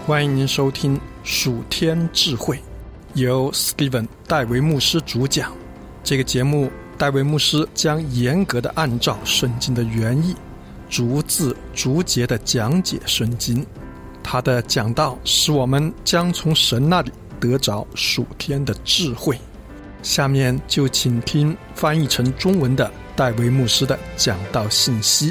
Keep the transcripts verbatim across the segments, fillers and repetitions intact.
欢迎您收听属天智慧，由 Steven 戴维牧师主讲。这个节目，戴维牧师将严格的按照圣经的原意，逐字逐节的讲解圣经。他的讲道使我们将从神那里得着属天的智慧。下面就请听翻译成中文的戴维牧师的讲道信息。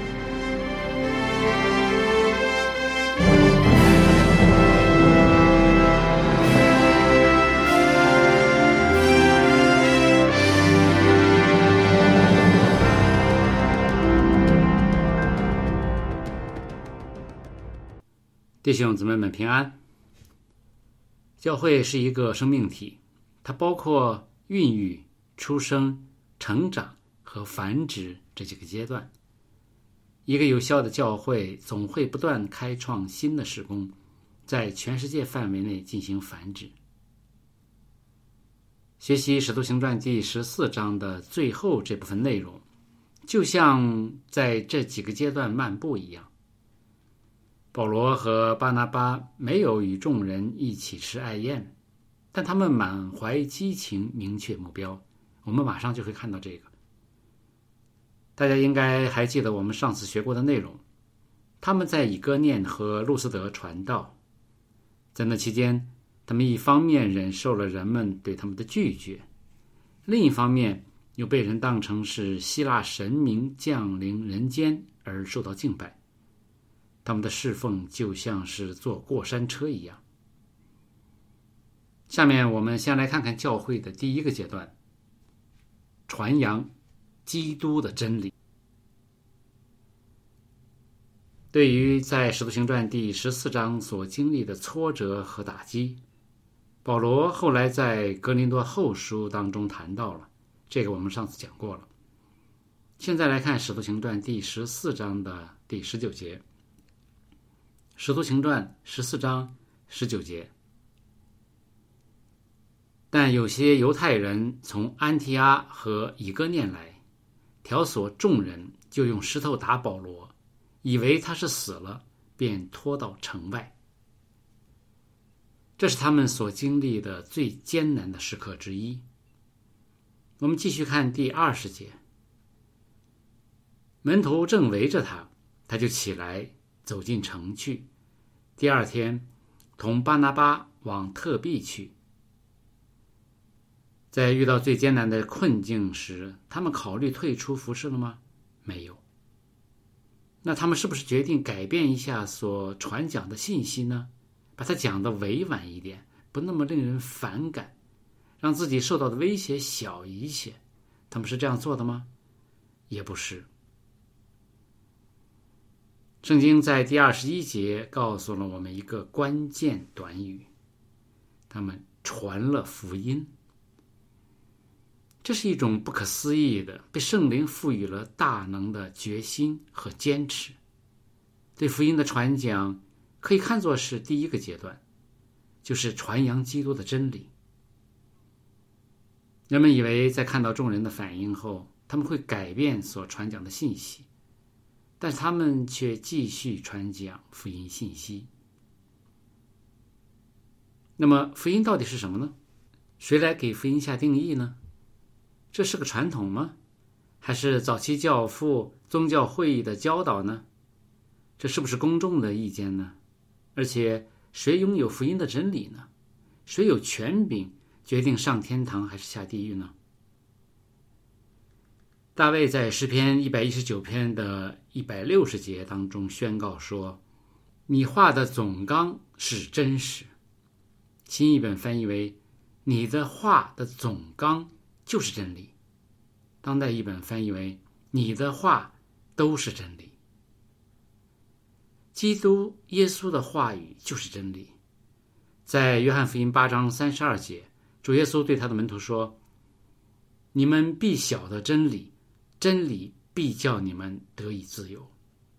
弟兄姊妹们平安。教会是一个生命体，它包括孕育、出生、成长和繁殖这几个阶段。一个有效的教会总会不断开创新的事工，在全世界范围内进行繁殖。学习《使徒行传》第十四章的最后这部分内容，就像在这几个阶段漫步一样。保罗和巴拿巴没有与众人一起吃爱宴，但他们满怀激情，明确目标。我们马上就会看到这个。大家应该还记得我们上次学过的内容。他们在以哥念和路斯德传道，在那期间，他们一方面忍受了人们对他们的拒绝，另一方面又被人当成是希腊神明降临人间而受到敬拜。他们的侍奉就像是坐过山车一样。下面我们先来看看教会的第一个阶段，传扬基督的真理。对于在使徒行传第十四章所经历的挫折和打击，保罗后来在哥林多后书当中谈到了，这个我们上次讲过了。现在来看使徒行传第十四章的第十九节。使徒行传十四章十九节，但有些犹太人从安提阿和以哥念来，挑唆众人，就用石头打保罗，以为他是死了，便拖到城外。这是他们所经历的最艰难的时刻之一。我们继续看第二十节，门徒正围着他，他就起来走进城去。第二天，同巴拿巴往特庇去。在遇到最艰难的困境时，他们考虑退出服事了吗？没有。那他们是不是决定改变一下所传讲的信息呢？把它讲得委婉一点，不那么令人反感，让自己受到的威胁小一些？他们是这样做的吗？也不是。圣经在第二十一节告诉了我们一个关键短语，他们传了福音。这是一种不可思议的，被圣灵赋予了大能的决心和坚持。对福音的传讲可以看作是第一个阶段，就是传扬基督的真理。人们以为在看到众人的反应后，他们会改变所传讲的信息，但是他们却继续传讲福音信息。那么福音到底是什么呢？谁来给福音下定义呢？这是个传统吗？还是早期教父宗教会议的教导呢？这是不是公众的意见呢？而且谁拥有福音的真理呢？谁有权柄决定上天堂还是下地狱呢？大卫在诗篇一百一十九篇的一百六十节当中宣告说，你话的总纲是真实。新译本翻译为，你的话的总纲就是真理。当代译本翻译为，你的话都是真理。基督耶稣的话语就是真理。在约翰福音八章三十二节，主耶稣对他的门徒说，你们必晓得真理，真理必叫你们得以自由。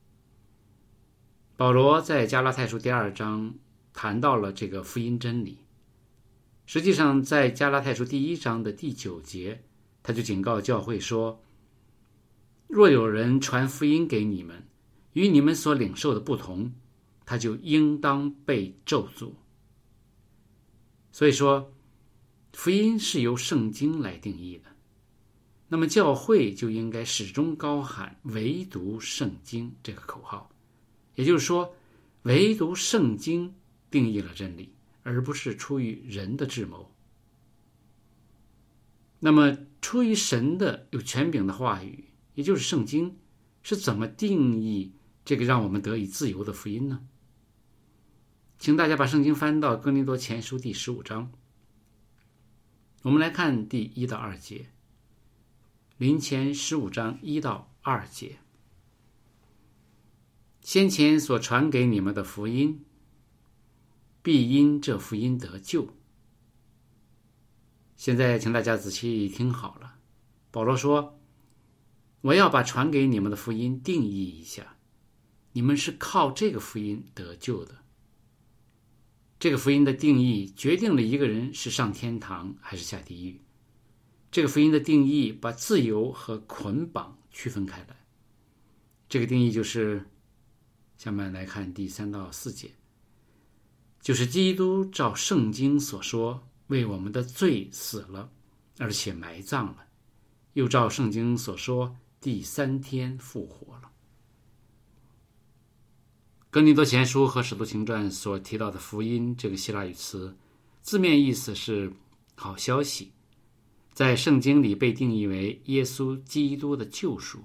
保罗在加拉太书第二章谈到了这个福音真理。实际上在加拉太书第一章的第九节，他就警告教会说，若有人传福音给你们，与你们所领受的不同， 他就应当被咒诅。所以说，福音是由圣经来定义的，那么教会就应该始终高喊唯独圣经这个口号，也就是说，唯独圣经定义了真理，而不是出于人的智谋。那么出于神的有权柄的话语，也就是圣经，是怎么定义这个让我们得以自由的福音呢？请大家把圣经翻到哥林多前书第十五章，我们来看第一到二节。林前十五章一到二节，先前所传给你们的福音，必因这福音得救。现在请大家仔细听好了，保罗说，我要把传给你们的福音定义一下，你们是靠这个福音得救的。这个福音的定义决定了一个人是上天堂还是下地狱。这个福音的定义把自由和捆绑区分开来。这个定义就是，下面来看第三到四节，就是基督照圣经所说，为我们的罪死了，而且埋葬了，又照圣经所说，第三天复活了。哥林多前书和使徒行传所提到的福音这个希腊语词，字面意思是好消息，在圣经里被定义为耶稣基督的救赎。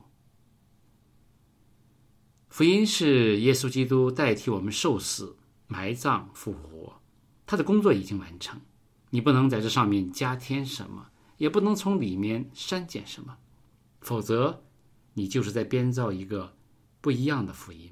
福音是耶稣基督代替我们受死、埋葬、复活，他的工作已经完成，你不能在这上面加添什么，也不能从里面删减什么，否则你就是在编造一个不一样的福音。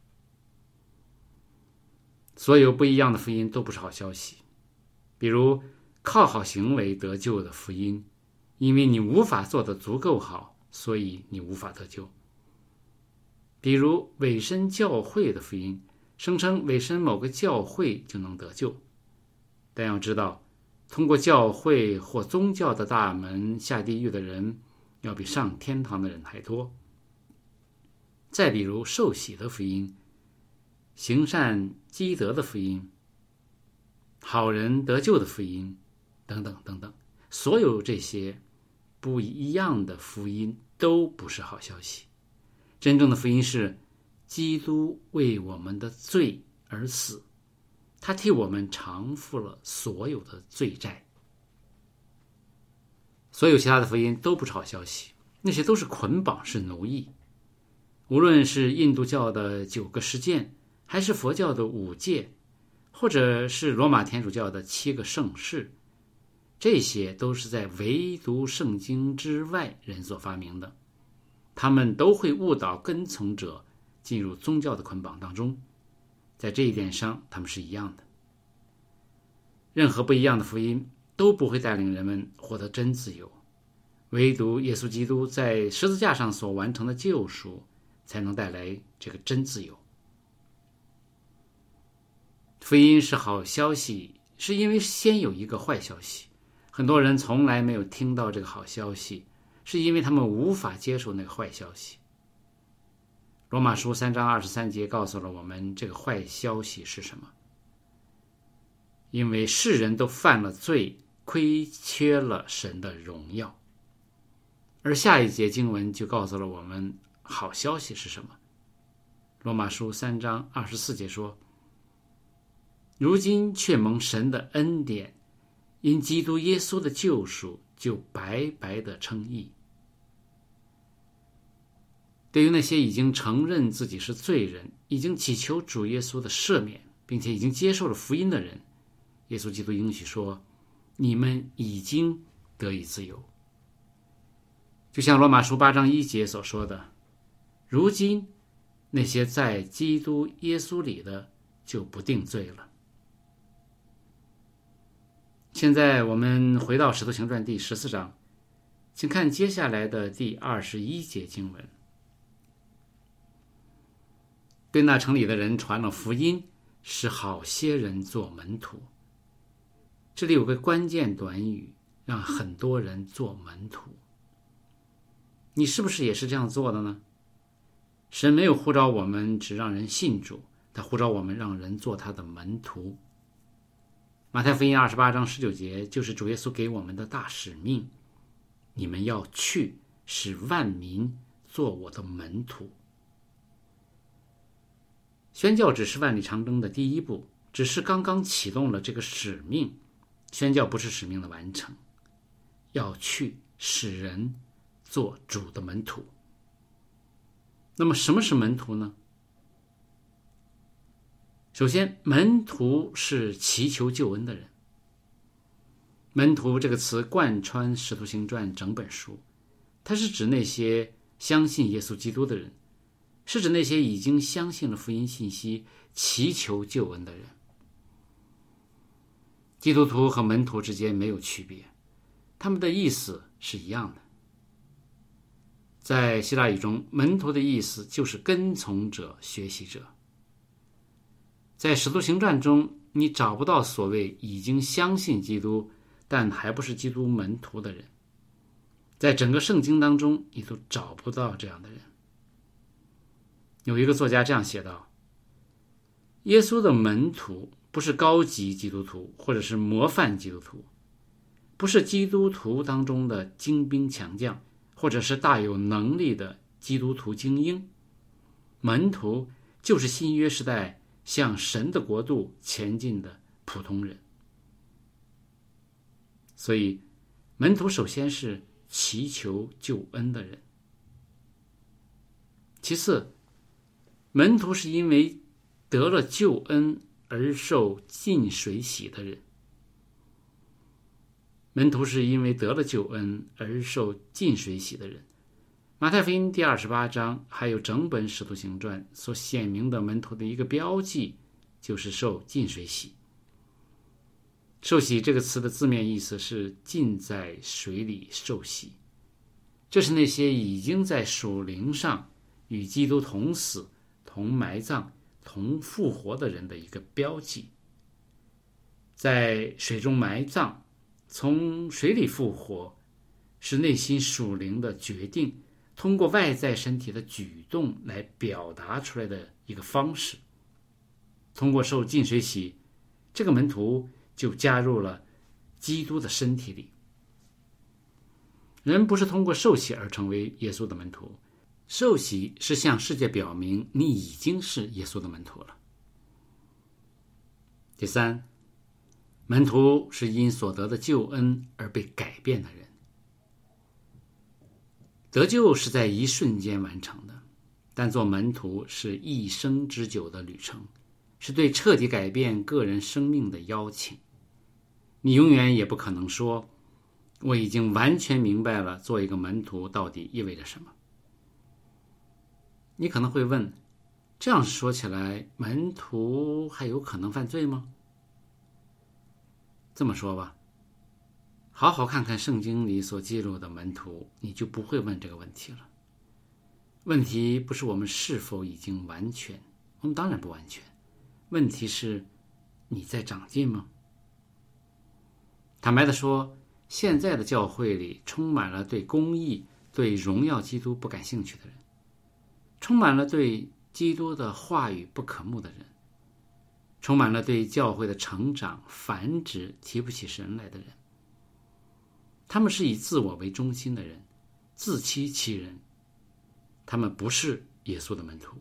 所有不一样的福音都不是好消息，比如靠好行为得救的福音，因为你无法做得足够好，所以你无法得救。比如委身教会的福音，声称委身某个教会就能得救，但要知道，通过教会或宗教的大门下地狱的人，要比上天堂的人还多。再比如受洗的福音，行善积德的福音，好人得救的福音，等等等等，所有这些不一样的福音都不是好消息。真正的福音是基督为我们的罪而死，他替我们偿付了所有的罪债。所有其他的福音都不是好消息，那些都是捆绑，是奴役。无论是印度教的九个十诫，还是佛教的五戒，或者是罗马天主教的七个圣事，这些都是在唯独圣经之外人所发明的，他们都会误导跟从者进入宗教的捆绑当中，在这一点上他们是一样的。任何不一样的福音都不会带领人们获得真自由，唯独耶稣基督在十字架上所完成的救赎才能带来这个真自由。福音是好消息，是因为先有一个坏消息，很多人从来没有听到这个好消息，是因为他们无法接受那个坏消息。罗马书三章二十三节告诉了我们这个坏消息是什么。因为世人都犯了罪，亏缺了神的荣耀。而下一节经文就告诉了我们好消息是什么。罗马书三章二十四节说，如今却蒙神的恩典，因基督耶稣的救赎，就白白的称义。对于那些已经承认自己是罪人，已经祈求主耶稣的赦免，并且已经接受了福音的人，耶稣基督应许说，你们已经得以自由。就像罗马书八章一节所说的，如今那些在基督耶稣里的就不定罪了。现在我们回到使徒行传第十四章，请看接下来的第二十一节经文。对那城里的人传了福音，使好些人做门徒。这里有个关键短语，让很多人做门徒。你是不是也是这样做的呢？神没有呼召我们只让人信主， 他呼召我们让人做他的门徒。马太福音二十八章十九节就是主耶稣给我们的大使命，你们要去，使万民做我的门徒。宣教只是万里长征的第一步，只是刚刚启动了这个使命。宣教不是使命的完成，要去使人做主的门徒。那么什么是门徒呢？首先，门徒是祈求救恩的人。门徒这个词贯穿《使徒行传》整本书，它是指那些相信耶稣基督的人，是指那些已经相信了福音信息、祈求救恩的人。基督徒和门徒之间没有区别，他们的意思是一样的。在希腊语中，门徒的意思就是跟从者、学习者。在《使徒行传》中，你找不到所谓已经相信基督但还不是基督门徒的人。在整个圣经当中，你都找不到这样的人。有一个作家这样写道：耶稣的门徒不是高级基督徒或者是模范基督徒，不是基督徒当中的精兵强将，或者是大有能力的基督徒精英。门徒就是新约时代向神的国度前进的普通人。所以门徒首先是祈求救恩的人。其次，门徒是因为得了救恩而受浸水洗的人。门徒是因为得了救恩而受浸水洗的人。马太福音第二十八章还有整本使徒行传所显明的门徒的一个标记，就是受浸水洗。受洗这个词的字面意思是浸在水里受洗，这是那些已经在属灵上与基督同死、同埋葬、同复活的人的一个标记。在水中埋葬，从水里复活，是内心属灵的决定，通过外在身体的举动来表达出来的一个方式。通过受浸水洗，这个门徒就加入了基督的身体里。人不是通过受洗而成为耶稣的门徒，受洗是向世界表明你已经是耶稣的门徒了。第三，门徒是因所得的救恩而被改变的人。得救是在一瞬间完成的，但做门徒是一生之久的旅程，是对彻底改变个人生命的邀请。你永远也不可能说，我已经完全明白了做一个门徒到底意味着什么。你可能会问，这样说起来，门徒还有可能犯罪吗？这么说吧，好好看看圣经里所记录的门徒，你就不会问这个问题了。问题不是我们是否已经完全，我们当然不完全。问题是，你在长进吗？坦白地说，现在的教会里充满了对公义、对荣耀基督不感兴趣的人，充满了对基督的话语不渴慕的人，充满了对教会的成长、繁殖提不起神来的人。他们是以自我为中心的人，自欺欺人。他们不是耶稣的门徒。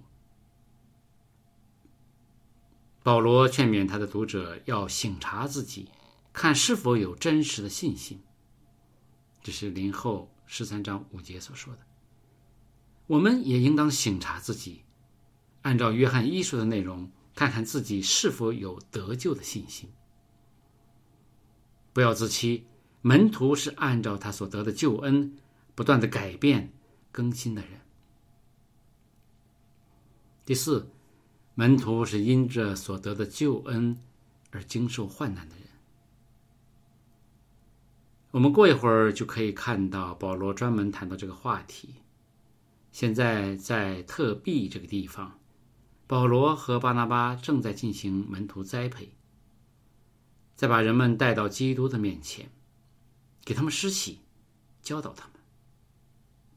保罗劝勉他的读者要省察自己，看是否有真实的信心。这是林后十三章五节所说的。我们也应当省察自己，按照约翰一书的内容，看看自己是否有得救的信心。不要自欺，门徒是按照他所得的救恩不断的改变更新的人。第四，门徒是因着所得的救恩而经受患难的人。我们过一会儿就可以看到保罗专门谈到这个话题。现在在特庇这个地方，保罗和巴拿巴正在进行门徒栽培，再把人们带到基督的面前，给他们施洗，教导他们。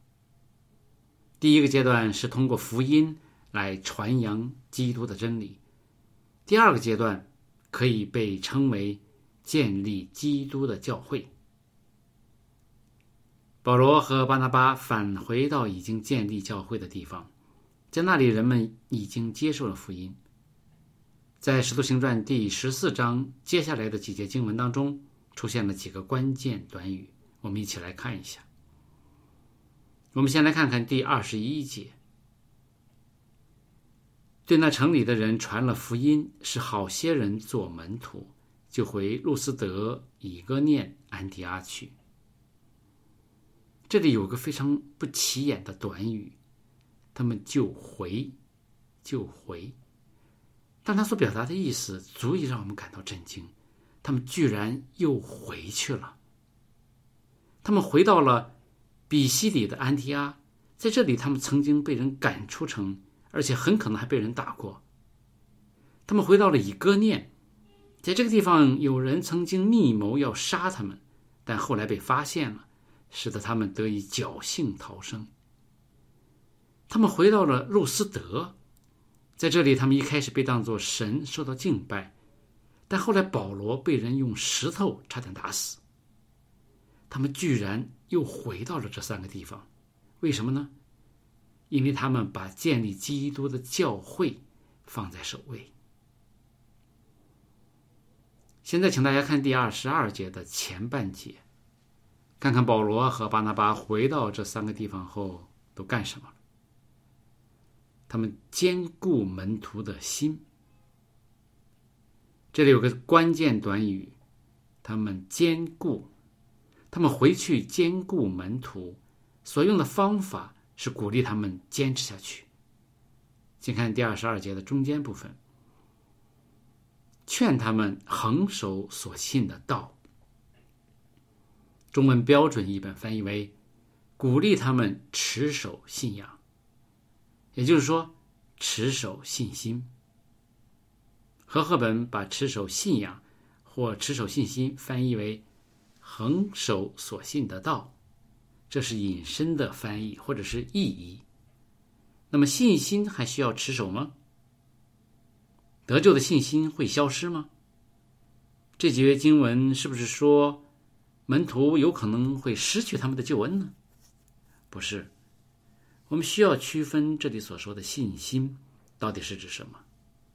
第一个阶段是通过福音来传扬基督的真理， 第二个阶段可以被称为建立基督的教会。保罗和巴拿巴返回到已经建立教会的地方，在那里人们已经接受了福音。在使徒行传第十四章接下来的几节经文当中，出现了几个关键短语，我们一起来看一下。我们先来看看第二十一节，对那城里的人传了福音，使好些人做门徒，就回路斯德、以哥念、安提阿去。这里有个非常不起眼的短语，他们就回就回，但他所表达的意思足以让我们感到震惊，他们居然又回去了。他们回到了比西里的安提阿，在这里他们曾经被人赶出城，而且很可能还被人打过。他们回到了以哥念，在这个地方有人曾经密谋要杀他们，但后来被发现了，使得他们得以侥幸逃生。他们回到了路斯德，在这里他们一开始被当作神受到敬拜，但后来保罗被人用石头差点打死。他们居然又回到了这三个地方，为什么呢？因为他们把建立基督的教会放在首位。现在请大家看第二十二节的前半节，看看保罗和巴拿巴回到这三个地方后都干什么了。他们坚固门徒的心。这里有个关键短语，他们坚固，他们回去坚固门徒，所用的方法是鼓励他们坚持下去。请看第二十二节的中间部分，劝他们恒守所信的道。中文标准译本翻译为鼓励他们持守信仰，也就是说持守信心。和合本把持守信仰或持守信心翻译为恒守所信的道，这是引申的翻译或者是意译。那么信心还需要持守吗？得救的信心会消失吗？这几节经文是不是说门徒有可能会失去他们的救恩呢？不是，我们需要区分这里所说的信心到底是指什么。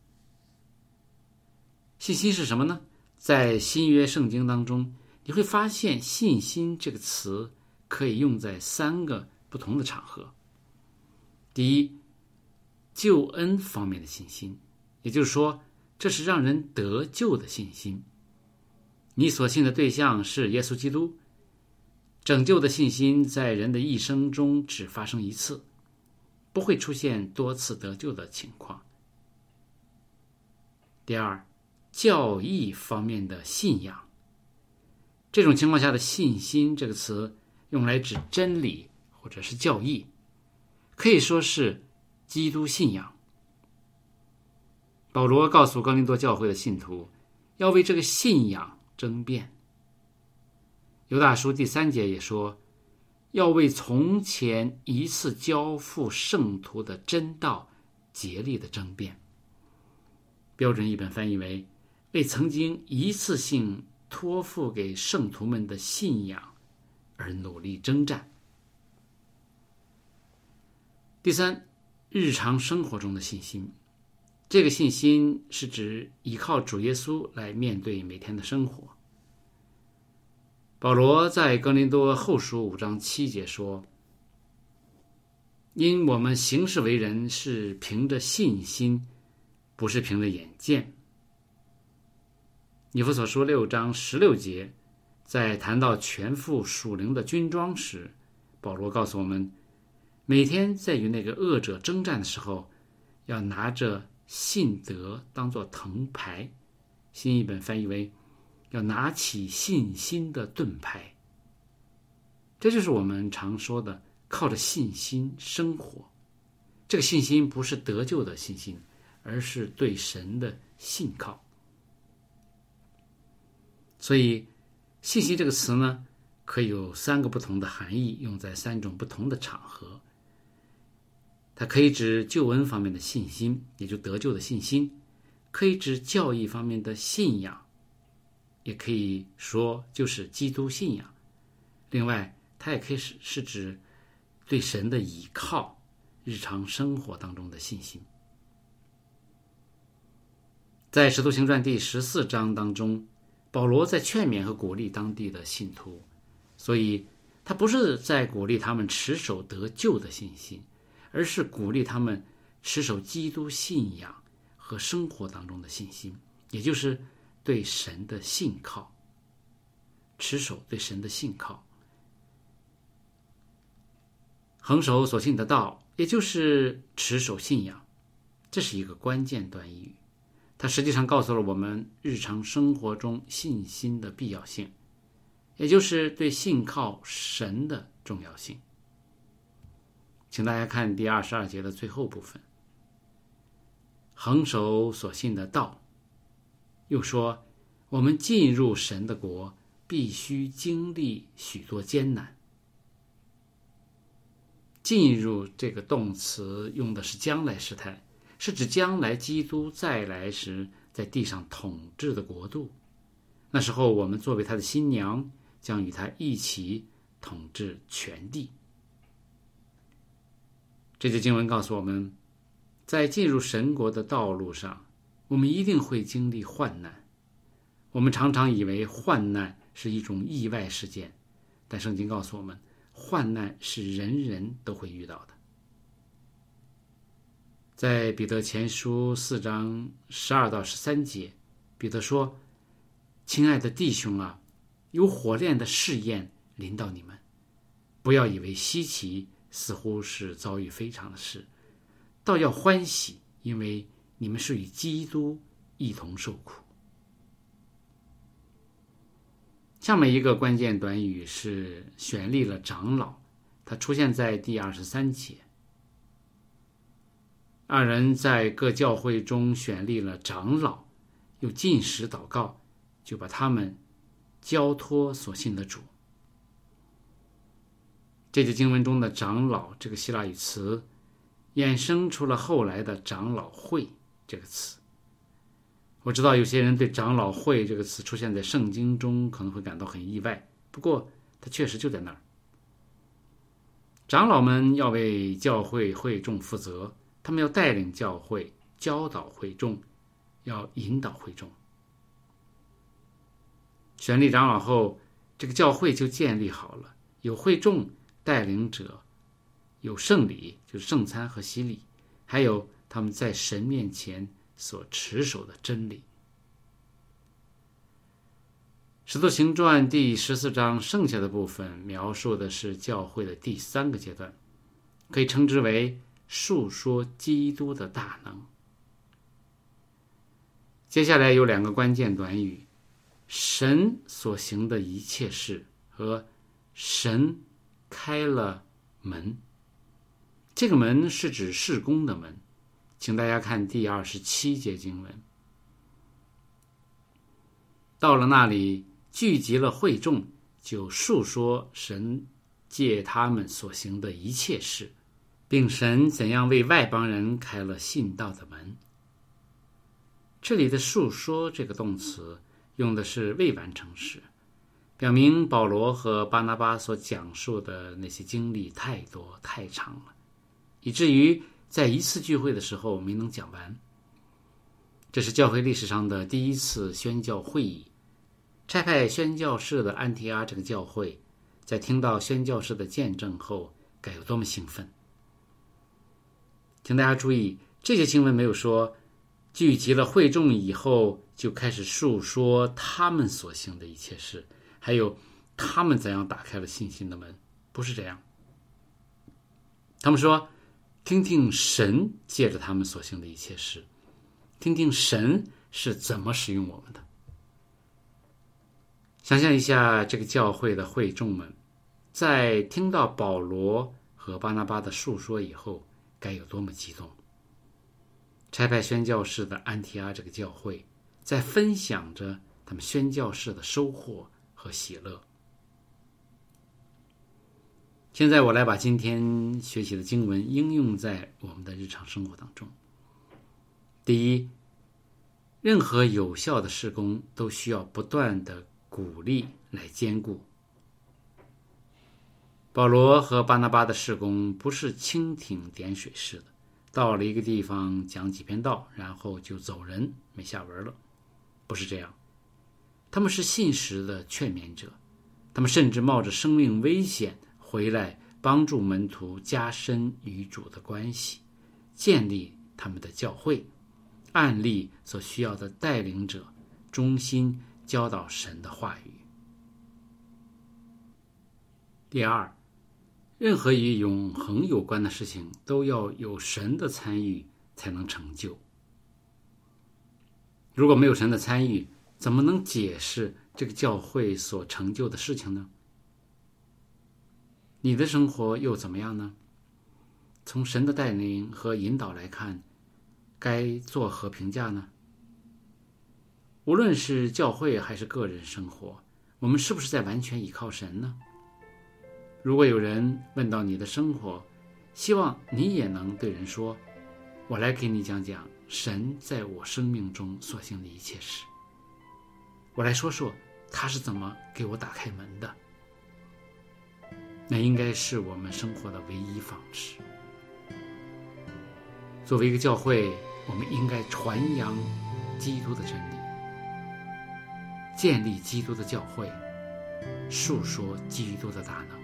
信心是什么呢？在新约圣经当中，你会发现信心这个词可以用在三个不同的场合。第一，救恩方面的信心，也就是说，这是让人得救的信心。你所信的对象是耶稣基督，拯救的信心在人的一生中只发生一次，不会出现多次得救的情况。第二，教义方面的信仰，这种情况下的信心这个词用来指真理或者是教义，可以说是基督信仰。保罗告诉哥林多教会的信徒，要为这个信仰争辩。犹大书第三节也说，要为从前一次交付圣徒的真道竭力的争辩。标准译本翻译为为曾经一次性托付给圣徒们的信仰而努力征战。第三，日常生活中的信心。这个信心是指依靠主耶稣来面对每天的生活。保罗在哥林多后书五章七节说，因我们行事为人是凭着信心，不是凭着眼见。以弗所书六章十六节，在谈到全副属灵的军装时，保罗告诉我们，每天在与那个恶者征战的时候，要拿着信德当作藤牌，新译本翻译为要拿起信心的盾牌。这就是我们常说的靠着信心生活。这个信心不是得救的信心，而是对神的信靠。所以信心这个词呢，可以有三个不同的含义，用在三种不同的场合。它可以指救恩方面的信心，也就得救的信心； 可以指教义方面的信仰，也可以说就是基督信仰。另外，它也可以是是指对神的倚靠，日常生活当中的信心。在《使徒行传》第十四章当中，保罗在劝勉和鼓励当地的信徒，所以他不是在鼓励他们持守得救的信心，而是鼓励他们持守基督信仰和生活当中的信心，也就是对神的信靠，持守对神的信靠，恒守所信的道，也就是持守信仰。这是一个关键短语，它实际上告诉了我们日常生活中信心的必要性，也就是对信靠神的重要性。请大家看第二十二节的最后部分，恒守所信的道，又说我们进入神的国必须经历许多艰难。进入这个动词用的是将来时态，是指将来基督再来时在地上统治的国度。那时候我们作为他的新娘，将与他一起统治全地。这节经文告诉我们，在进入神国的道路上，我们一定会经历患难。我们常常以为患难是一种意外事件，但圣经告诉我们，患难是人人都会遇到的。在彼得前书四章十二到十三节，彼得说：亲爱的弟兄啊，有火炼的试验临到你们，不要以为稀奇，似乎是遭遇非常的事，倒要欢喜，因为你们是与基督一同受苦。下面一个关键短语是选立了长老，它出现在第二十三节。二人在各教会中选立了长老，又禁食祷告，就把他们交托所信的主。这节经文中的长老这个希腊语词，衍生出了后来的长老会这个词。我知道有些人对长老会这个词出现在圣经中可能会感到很意外，不过它确实就在那儿。长老们要为教会会众负责，他们要带领教会，教导会众，要引导会众。选立长老后，这个教会就建立好了，有会众带领者，有圣礼，就是圣餐和洗礼，还有他们在神面前所持守的真理。使徒行传第十四章剩下的部分描述的是教会的第三个阶段，可以称之为述说基督的大能。接下来有两个关键短语，神所行的一切事和神开了门。这个门是指事工的门，请大家看第二十七节经文。到了那里，聚集了会众，就述说神借他们所行的一切事，并神怎样为外邦人开了信道的门。这里的述说这个动词用的是未完成时，表明保罗和巴拿巴所讲述的那些经历太多太长了，以至于在一次聚会的时候没能讲完。这是教会历史上的第一次宣教会议。差派宣教士的安提阿这个教会，在听到宣教士的见证后，该有多么兴奋！请大家注意，这些经文没有说聚集了会众以后就开始述说他们所行的一切事，还有他们怎样打开了信心的门，不是这样。他们说，听听神借着他们所行的一切事，听听神是怎么使用我们的。想象一下，这个教会的会众们在听到保罗和巴拿巴的述说以后，该有多么激动！差派宣教士的安提阿这个教会，在分享着他们宣教士的收获和喜乐。现在我来把今天学习的经文应用在我们的日常生活当中。第一， 任何有效的事工都需要不断的鼓励来兼顾。保罗和巴拿巴的事工不是蜻蜓点水式的，到了一个地方讲几篇道，然后就走人，没下文了。不是这样，他们是信实的劝勉者，他们甚至冒着生命危险回来帮助门徒加深与主的关系，建立他们的教会，案例所需要的带领者，忠心教导神的话语。第二，任何与永恒有关的事情都要有神的参与才能成就。如果没有神的参与，怎么能解释这个教会所成就的事情呢？你的生活又怎么样呢？从神的带领和引导来看，该作何评价呢？无论是教会还是个人生活，我们是不是在完全依靠神呢？如果有人问到你的生活，希望你也能对人说，我来给你讲讲神在我生命中所行的一切事，我来说说他是怎么给我打开门的，那应该是我们生活的唯一方式。作为一个教会，我们应该传扬基督的真理，建立基督的教会，述说基督的大能。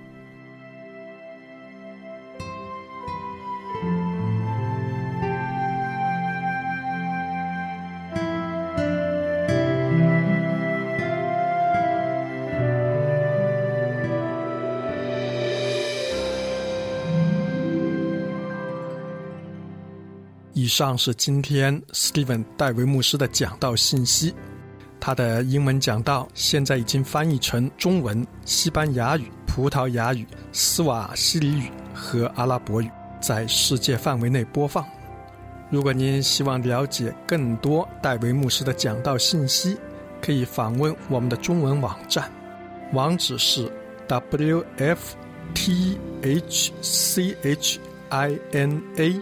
以上是今天 Steven 戴维牧师的讲道信息。他的英文讲道现在已经翻译成中文、西班牙语、葡萄牙语、斯瓦希里语和阿拉伯语，在世界范围内播放。如果您希望了解更多戴维牧师的讲道信息，可以访问我们的中文网站，网址是 w f t h c h i n a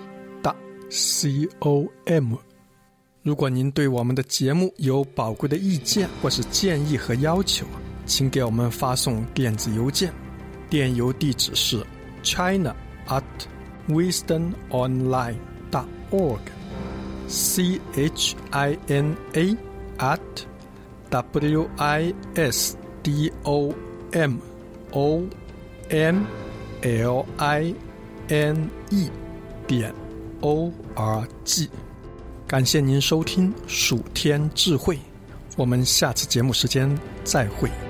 com。 如果您对我们的节目有宝贵的意见或是建议和要求，请给我们发送电子邮件，电邮地址是 china at wisdom online dot org c h i n a at w i s d o m o n l i n e 点 o r g。 感谢您收听蜀天智慧，我们下次节目时间再会。